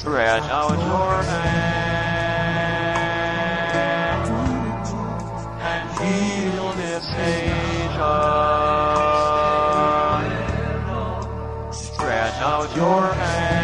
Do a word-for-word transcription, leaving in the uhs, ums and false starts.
Stretch out your hand and heal this nation. Stretch out your hand.